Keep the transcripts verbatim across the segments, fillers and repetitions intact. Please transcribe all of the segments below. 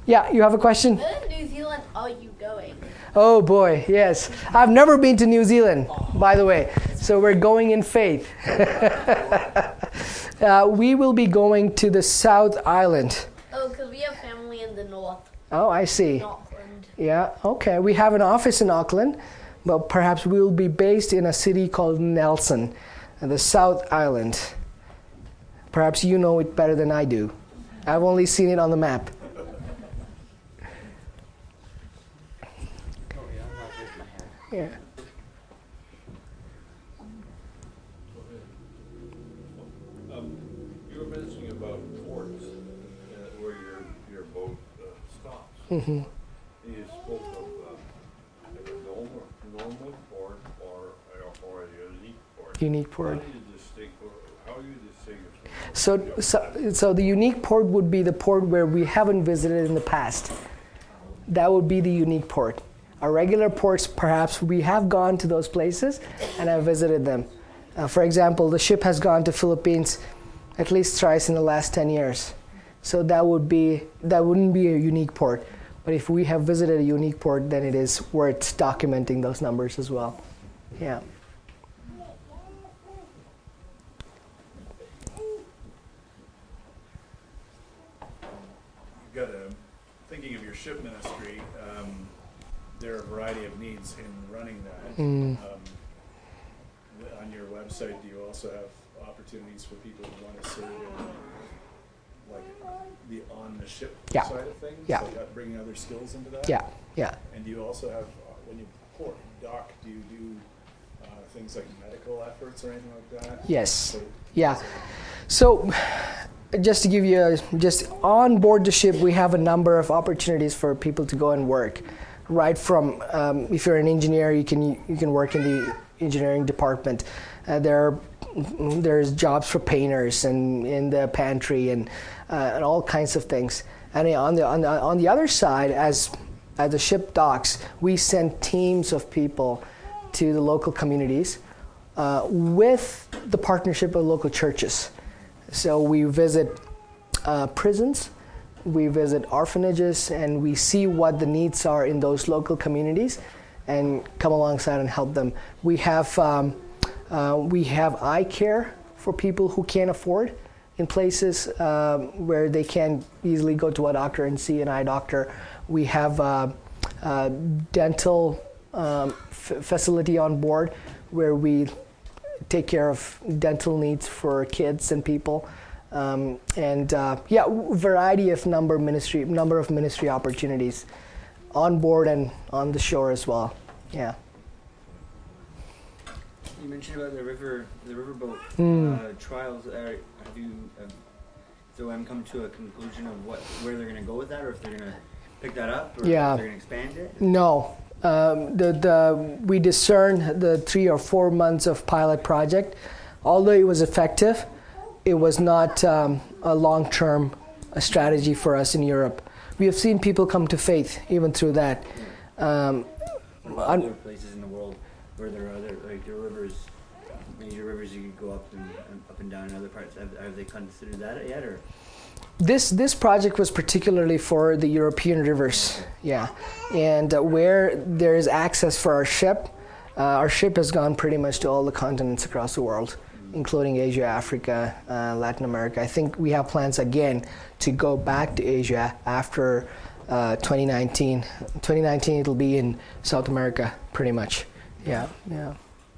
Yeah, you have a question? Where in New Zealand are you going? Oh boy, yes. I've never been to New Zealand, by the way. So we're going in faith. uh, we will be going to the South Island. Oh, because we have family in the north. Oh, I see. In Auckland. Yeah, okay. We have an office in Auckland, but perhaps we'll be based in a city called Nelson, the South Island. Perhaps you know it better than I do. I've only seen it on the map. Yeah. Um, you were mentioning about ports uh, where your your boat uh, stops. Mm-hmm. You spoke of uh, like a normal normal port or or a unique port. Unique port. How do you distinguish? How do you distinguish? So, so, so the unique port would be the port where we haven't visited in the past. That would be the unique port. Our regular ports, perhaps we have gone to those places and have visited them. Uh, for example, the ship has gone to Philippines at least thrice in the last ten years. So that would be that wouldn't be a unique port. But if we have visited a unique port, then it is worth documenting those numbers as well. Yeah. You've got a, thinking of your ship ministry, um, there are a variety of needs in running that. Mm. Um, the- on your website, do you also have opportunities for people who want to serve in, like, the on-the-ship Yeah. side of things? Yeah. Like uh, bringing other skills into that? Yeah, yeah. And do you also have, uh, when you port dock, do you do uh, things like medical efforts or anything like that? Yes. So- Yeah. So, just to give you a, just on board the ship, we have a number of opportunities for people to go and work. Right from, um, if you're an engineer, you can you can work in the engineering department. Uh, there are, there's jobs for painters and in the pantry and uh, and all kinds of things. And on the on the on the other side, as as the ship docks, we send teams of people to the local communities uh, with the partnership of local churches. So we visit uh, prisons, we visit orphanages, and we see what the needs are in those local communities and come alongside and help them. We have um, uh, we have eye care for people who can't afford in places um, where they can't easily go to a doctor and see an eye doctor. We have uh, uh, dental um, f- facility on board where we take care of dental needs for kids and people, um, and uh, yeah, variety of number ministry number of ministry opportunities on board and on the shore as well. Yeah. You mentioned about the river, the riverboat Mm. uh, trials. Are, have you, uh, so I'm come to a conclusion of what where they're going to go with that, or if they're going to pick that up, or Yeah. if they're going to expand it? No. Um, the, the, we discerned the three or four months of pilot project. Although it was effective, it was not um, a long-term uh, strategy for us in Europe. We have seen people come to faith even through that. Um, What about un- other places in the world where there are other, like there are rivers, major rivers you could go up and, and up and down in other parts? Have, have they considered that yet, or? This this project was particularly for the European rivers, yeah, and uh, where there is access for our ship. Uh, our ship has gone pretty much to all the continents across the world, including Asia, Africa, uh, Latin America. I think we have plans again to go back to Asia after uh, twenty nineteen. twenty nineteen it'll be in South America, pretty much. Yeah, yeah.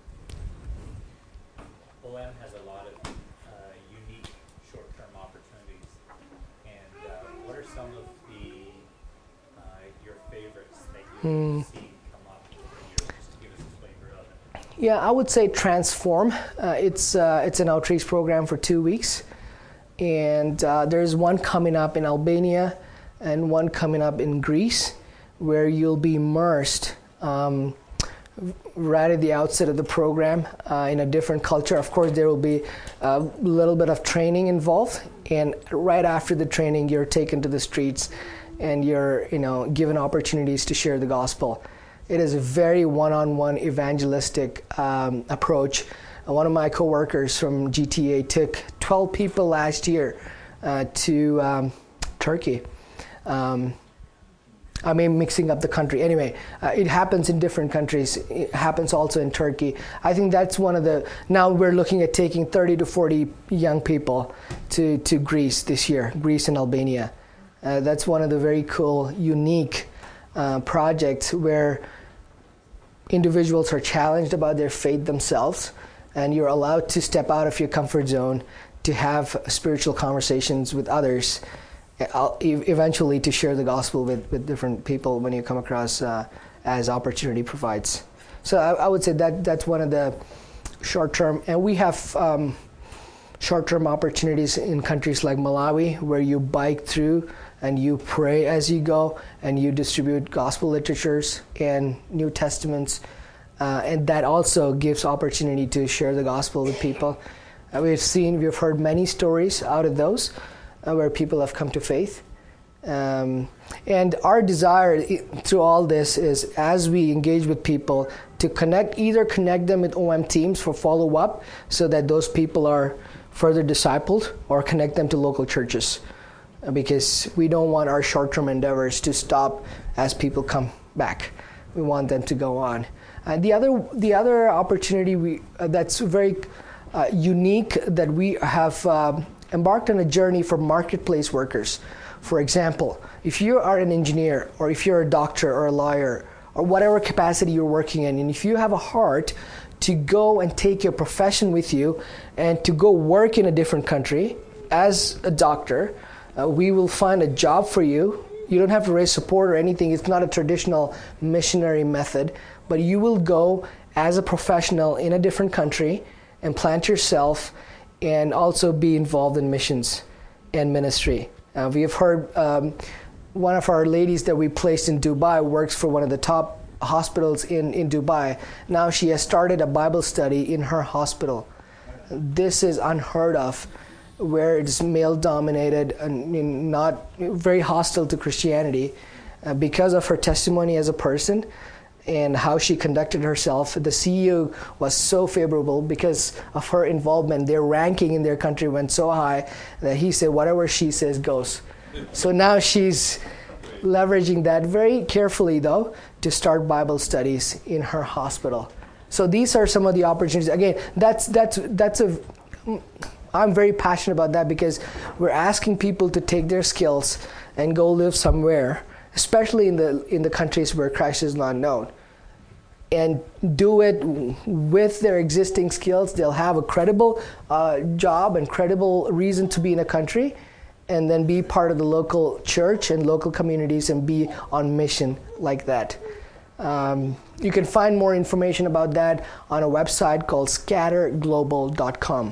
O M has a lot of uh, unique short-term opportunities. And uh, what are some of the uh, your favorites that Hmm. you've seen come up over the years? Just to give us a flavor of it. Yeah, I would say Transform. Uh, it's uh, it's an outreach program for two weeks, and uh, there's one coming up in Albania, and one coming up in Greece, where you'll be immersed um, right at the outset of the program uh, in a different culture. Of course, there will be a little bit of training involved, and right after the training, you're taken to the streets, and you're you know given opportunities to share the gospel. It is a very one-on-one evangelistic um, approach. Uh, one of my coworkers from G T A took twelve people last year uh, to um, Turkey. Um, I mean, mixing up the country. Anyway, uh, it happens in different countries. It happens also in Turkey. I think that's one of the, now we're looking at taking thirty to forty young people to, to Greece this year, Greece and Albania. Uh, that's one of the very cool, unique uh, projects where individuals are challenged about their faith themselves, and you're allowed to step out of your comfort zone to have spiritual conversations with others, eventually to share the gospel with, with different people when you come across uh, as opportunity provides. So I, I would say that that's one of the short-term, and we have um, short-term opportunities in countries like Malawi where you bike through and you pray as you go and you distribute gospel literatures and New Testaments, uh, and that also gives opportunity to share the gospel with people. Uh, we've seen, we've heard many stories out of those uh, where people have come to faith. Um, and our desire through all this is, as we engage with people, to connect, either connect them with O M teams for follow-up so that those people are further discipled, or connect them to local churches, because we don't want our short-term endeavors to stop as people come back. We want them to go on. And the other, the other opportunity we uh, that's very uh, unique, that we have uh, embarked on a journey for marketplace workers. For example, if you are an engineer, or if you're a doctor or a lawyer, or whatever capacity you're working in, and if you have a heart to go and take your profession with you and to go work in a different country as a doctor, uh, we will find a job for you. You don't have to raise support or anything. It's not a traditional missionary method, but you will go as a professional in a different country and plant yourself and also be involved in missions and ministry. Uh, we have heard um, one of our ladies that we placed in Dubai works for one of the top hospitals in, in Dubai. Now she has started a Bible study in her hospital. This is unheard of, where it's male-dominated and not very hostile to Christianity. Uh, because of her testimony as a person and how she conducted herself, the C E O was so favorable because of her involvement. Their ranking in their country went so high that he said, whatever she says goes. So now she's leveraging that very carefully, though, to start Bible studies in her hospital. So these are some of the opportunities. Again, that's that's that's a. I'm very passionate about that, because we're asking people to take their skills and go live somewhere, especially in the in the countries where Christ is not known, and do it with their existing skills. They'll have a credible uh, job and credible reason to be in a country, and then be part of the local church and local communities and be on mission like that. Um, you can find more information about that on a website called scatter global dot com.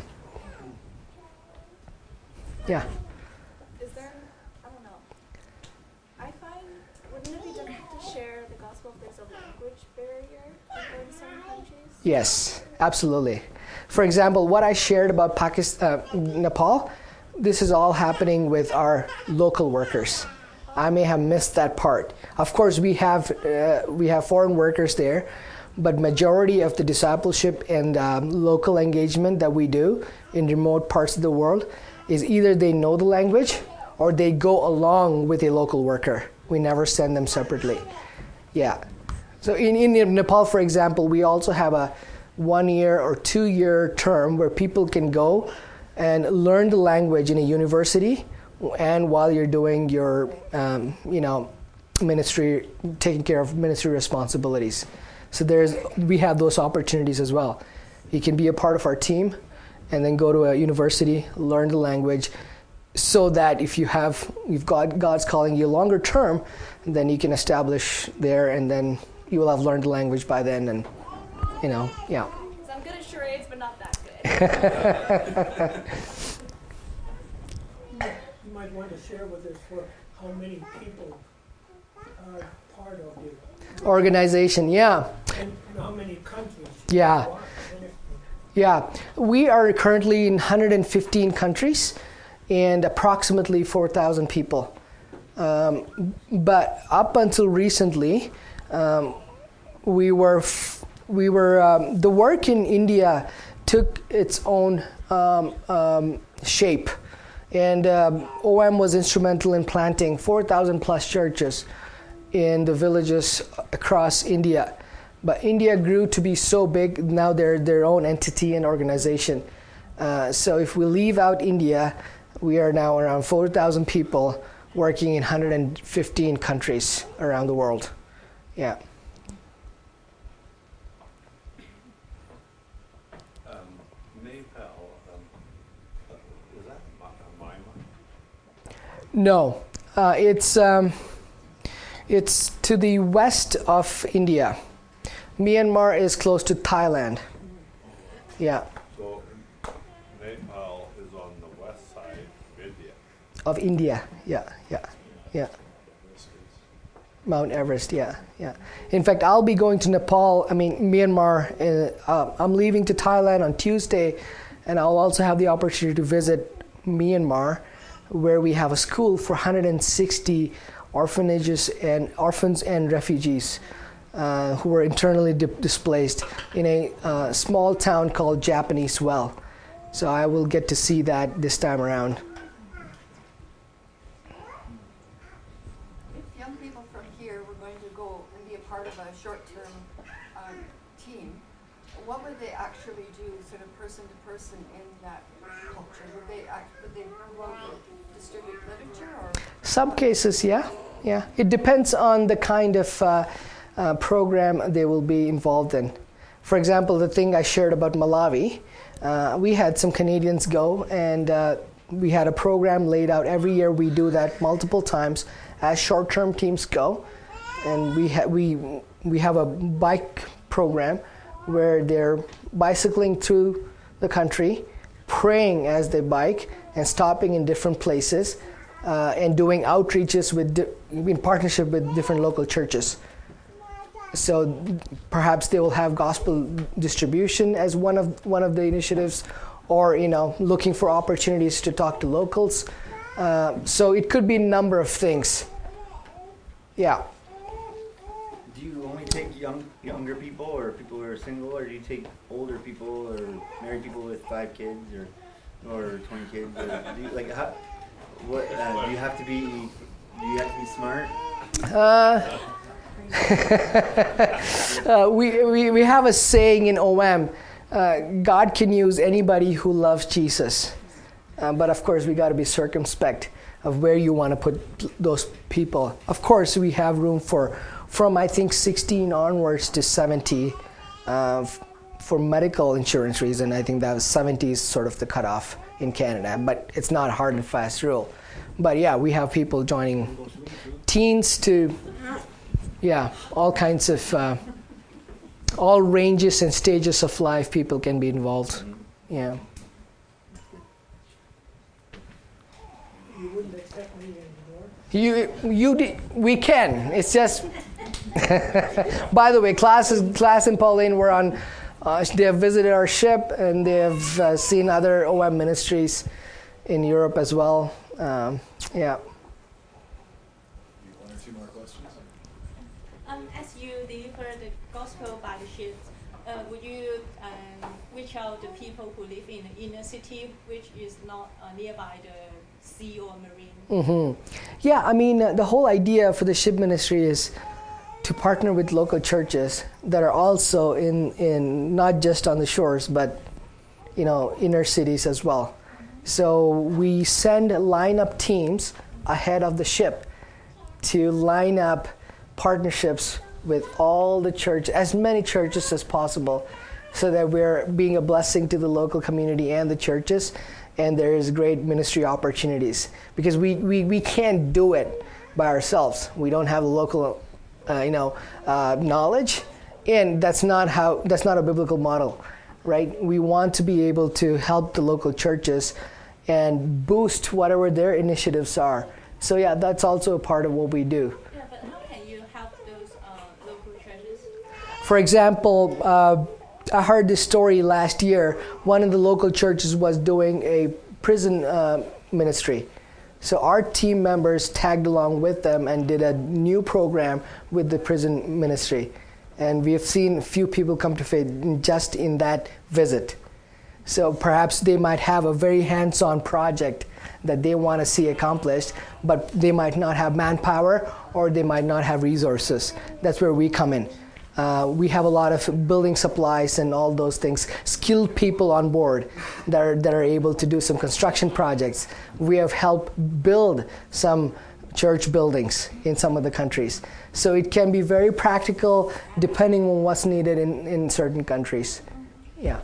Yeah. Is there, I don't know, I find, wouldn't it be difficult to share the gospel if there's a language barrier in some countries? Yes, absolutely. For example, what I shared about Pakistan, uh, Nepal, this is all happening with our local workers. I may have missed that part. Of course, we have uh, we have foreign workers there, but majority of the discipleship and um, local engagement that we do in remote parts of the world is either they know the language or they go along with a local worker. We never send them separately. Yeah. So in, in Nepal, for example, we also have a one-year or two-year term where people can go and learn the language in a university, and while you're doing your, um, you know, ministry, taking care of ministry responsibilities. So there's, we have those opportunities as well. You can be a part of our team, and then go to a university, learn the language, so that if you have, if God, God's calling you longer term, then you can establish there, and then you will have learned the language by then, and, you know, yeah. So I'm good at charades, but not that good. You might want to share with us for how many people are part of the Organization, yeah. and how many countries. Yeah. Yeah, we are currently in one hundred fifteen countries and approximately four thousand people. Um, but up until recently, um, we were f- we were um, the work in India took its own um, um, shape, and um, O M was instrumental in planting four thousand plus churches in the villages across India. But India grew to be so big, now they're their own entity and organization. Uh, so if we leave out India, we are now around four thousand people working in one hundred fifteen countries around the world. Yeah. Um, Nepal, um, uh, is that Mi- Myanmar? No, uh, it's um, it's to the west of India. Myanmar is close to Thailand. Yeah, So Nepal is on the west side of India. of India. Yeah, yeah, yeah. Mount Everest. Yeah, yeah. In fact, I'll be going to Nepal. I mean, Myanmar. Uh, uh, I'm leaving to Thailand on Tuesday, and I'll also have the opportunity to visit Myanmar, where we have a school for one hundred sixty orphanages and orphans and refugees uh, who were internally di- displaced in a uh, small town called Japanese Well. So I will get to see that this time around. If young people from here were going to go and be a part of a short-term um, team, what would they actually do, sort of person to person in that culture? Would they act, would they go out and distribute literature, or? Some cases, yeah, yeah. It depends on the kind of uh, uh, program they will be involved in. For example, the thing I shared about Malawi, uh, we had some Canadians go, and uh, we had a program laid out. Every year we do that multiple times as short-term teams go, and we ha- we we have a bike program where they're bicycling through the country, praying as they bike, and stopping in different places, uh, and doing outreaches with di- in partnership with different local churches. So perhaps they will have gospel distribution as one of one of the initiatives, or you know, looking for opportunities to talk to locals. Uh, so it could be a number of things. Yeah. Do you only take young younger people, or people who are single, or do you take older people, or married people with five kids, or or twenty kids? Or do you, like how? What uh, do you have to be? Do you have to be smart? Uh, uh, we, we we have a saying in O M, uh, God can use anybody who loves Jesus, uh, but of course we got to be circumspect of where you want to put those people. Of course, we have room for from I think sixteen onwards to seventy uh, f- for medical insurance reason. I think that was seventy is sort of the cutoff in Canada, but it's not a hard and fast rule. But yeah, we have people joining teens to, yeah, all kinds of, uh, all ranges and stages of life people can be involved. Yeah. You wouldn't accept me anymore? You, you, di- we can. It's just. By the way, classes, class and Pauline were on. Uh, they have visited our ship, and they have uh, seen other O M ministries in Europe as well. Um, yeah. One or two more questions? Um, as you deliver the gospel by the ship, uh, would you um, reach out to people who live in the inner city, which is not uh, nearby the sea or marine? Mm-hmm. Yeah, I mean, uh, the whole idea for the ship ministry is to partner with local churches that are also in, in not just on the shores, but, you know, inner cities as well. So we send line-up teams ahead of the ship to line up partnerships with all the church, as many churches as possible, so that we're being a blessing to the local community and the churches, and there is great ministry opportunities. Because we, we, we can't do it by ourselves. We don't have the local uh, you know, uh, knowledge, and that's not how that's not a biblical model, right? We want to be able to help the local churches and boost whatever their initiatives are. So yeah, that's also a part of what we do. Yeah, but how can you help those uh, local churches? For example, uh, I heard this story last year. One of the local churches was doing a prison uh, ministry. So our team members tagged along with them and did a new program with the prison ministry. And we have seen a few people come to faith just in that visit. So perhaps they might have a very hands-on project that they want to see accomplished, but they might not have manpower or they might not have resources. That's where we come in. Uh, we have a lot of building supplies and all those things, skilled people on board that are, that are able to do some construction projects. We have helped build some church buildings in some of the countries. So it can be very practical depending on what's needed in, in certain countries. Yeah.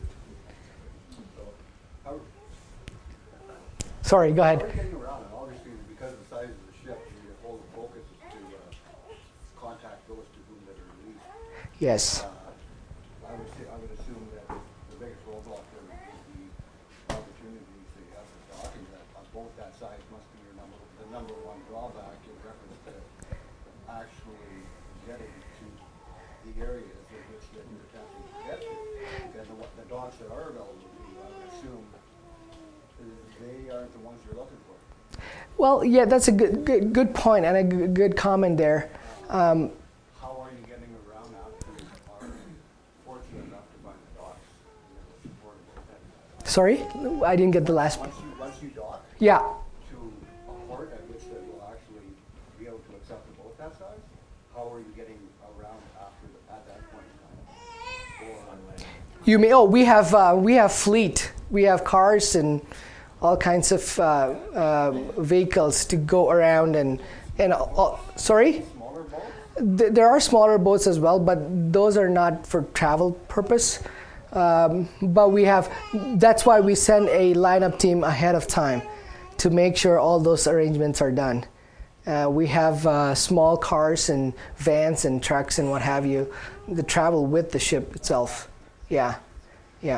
Sorry, go ahead. Getting around, and obviously because of the size of the ship, your whole focus is to uh, contact those to whom that are released. Yes. Uh, I would say, I would assume that the biggest roadblock there is the opportunities that you have for docking. That on both that size must be your number, the number one drawback in reference to actually getting to the areas in which that you're attempting to get to. Because the, the docks that are available to you, I would assume, they aren't the ones you're looking for. Well, yeah, that's a good good, good point and a good, good comment there. Um, How are you getting around after you are fortunate enough to find the docks? You know, sorry, I didn't get the last. once you once you dock Yeah. to a port at which that will actually be able to accept a boat that size, how are you getting around after the, at that point in time? Or, You may. Oh, we have uh, we have fleet. We have cars and all kinds of uh, uh, vehicles to go around and and uh, sorry. smaller boats? Th- there are smaller boats as well, but those are not for travel purpose. Um, but we have. That's why we send a lineup team ahead of time to make sure all those arrangements are done. Uh, we have uh, small cars and vans and trucks and what have you that travel with the ship itself. Yeah, yeah.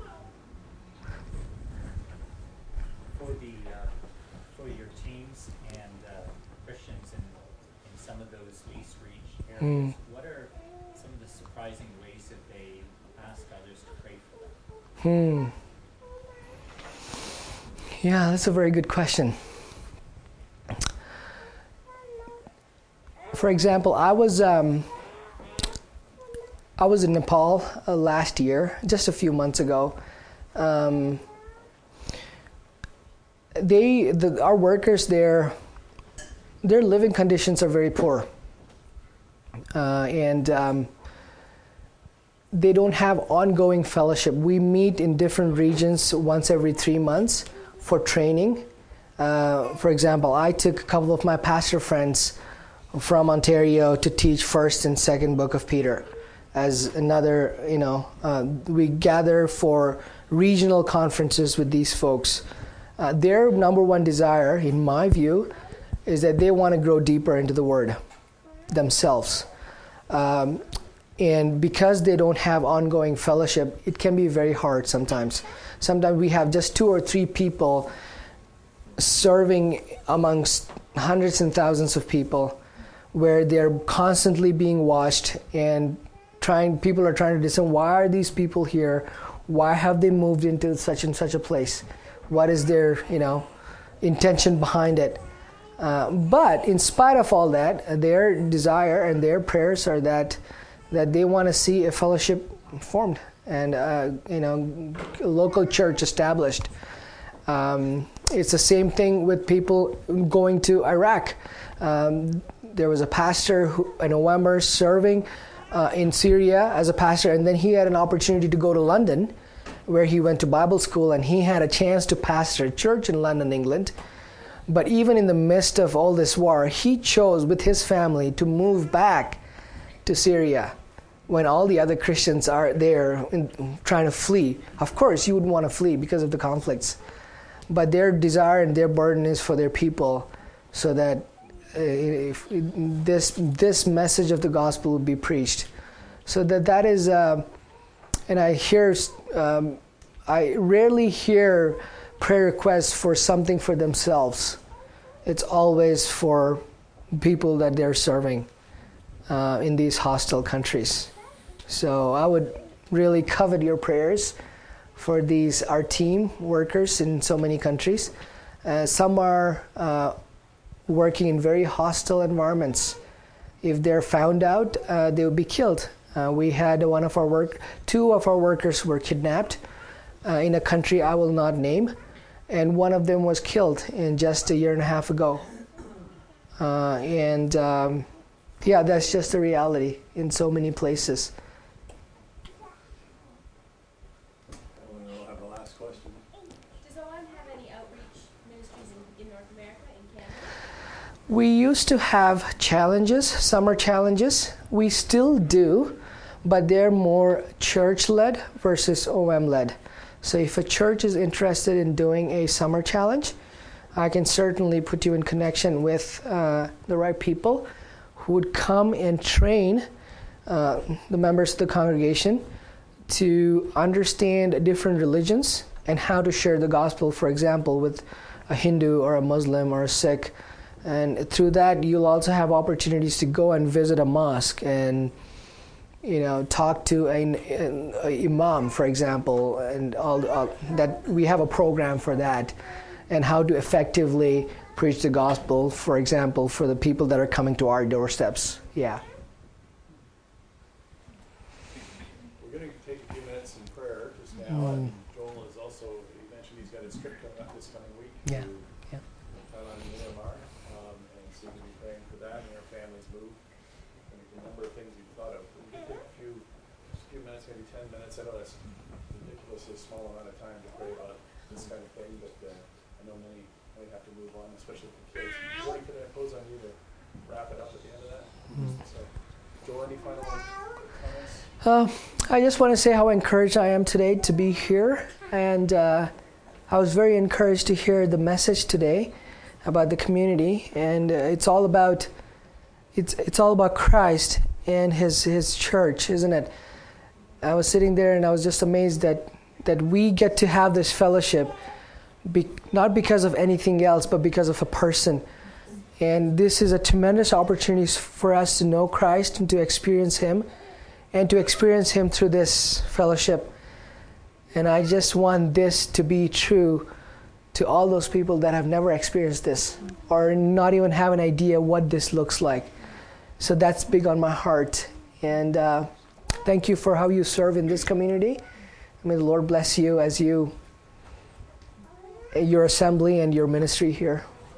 For the uh, for your teams and uh, Christians in, in some of those least reached areas, Mm. what are some of the surprising ways that they ask others to pray for them? Hmm. Yeah, that's a very good question. For example, I was um, I was in Nepal uh, last year, just a few months ago. Um, they, the, our workers there, their living conditions are very poor, uh, and um, they don't have ongoing fellowship. We meet in different regions once every three months for training. Uh, for example, I took a couple of my pastor friends from Ontario to teach First and Second Book of Peter. As another, you know, uh, we gather for regional conferences with these folks. Uh, their number one desire, in my view, is that they want to grow deeper into the Word themselves. Um, and because they don't have ongoing fellowship, it can be very hard sometimes. Sometimes we have just two or three people serving amongst hundreds and thousands of people, where they're constantly being watched and trying. People are trying to discern, why are these people here? Why have they moved into such and such a place? What is their, you know, intention behind it? Uh, but in spite of all that, their desire and their prayers are that that they want to see a fellowship formed and uh, you know, a local church established. Um, it's the same thing with people going to Iraq. Um, there was a pastor who, in November, serving uh, in Syria as a pastor, and then he had an opportunity to go to London, where he went to Bible school, and he had a chance to pastor a church in London, England. But even in the midst of all this war, he chose with his family to move back to Syria when all the other Christians are there in, trying to flee. Of course, you would want to flee because of the conflicts. But their desire and their burden is for their people, so that uh, if this this message of the gospel will be preached. So that that is, uh, and I hear, um, I rarely hear prayer requests for something for themselves. It's always for people that they're serving uh, in these hostile countries. So I would really covet your prayers for these, our team workers in so many countries. Uh, some are uh, working in very hostile environments. If they're found out, uh, they will be killed. Uh, we had one of our work, two of our workers were kidnapped uh, in a country I will not name, and one of them was killed in just a year and a half ago. Uh, and um, yeah, that's just the reality in so many places. And we'll have the last question. Does O M have any outreach ministries in, in North America, in Canada? We used to have challenges, summer challenges. We still do, but they're more church-led versus O M-led. So if a church is interested in doing a summer challenge, I can certainly put you in connection with uh, the right people who would come and train uh, the members of the congregation to understand different religions and how to share the gospel, for example, with a Hindu or a Muslim or a Sikh. And through that, you'll also have opportunities to go and visit a mosque and, you know, talk to an, an a imam, for example, and all, all that. We have a program for that, and how to effectively preach the gospel, for example, for the people that are coming to our doorsteps. Yeah. We're going to take a few minutes in prayer just now. Mm. And Joel is also, he mentioned he's got his trip coming up this coming week Yeah. to Yeah. Thailand and Myanmar. Um, and so we're going to be praying for that and our family's move. And a number of things we've thought of. But we can take a few, just a few minutes, maybe ten minutes. I know that's ridiculously small amount of time to pray about this kind of thing, but uh, I know many might have to move on, especially for kids. Jordan, could I pose on you to wrap it up at the end of that? Mm. So, Joel, any final comments? Uh, I just want to say how encouraged I am today to be here, and uh, I was very encouraged to hear the message today about the community, and uh, it's all about it's it's all about Christ and His His church, isn't it? I was sitting there and I was just amazed that that we get to have this fellowship, be, not because of anything else, but because of a person. And this is a tremendous opportunity for us to know Christ and to experience Him, and to experience Him through this fellowship. And I just want this to be true to all those people that have never experienced this or not even have an idea what this looks like. So that's big on my heart. And uh, thank you for how you serve in this community. May the Lord bless you as you, your assembly and your ministry here.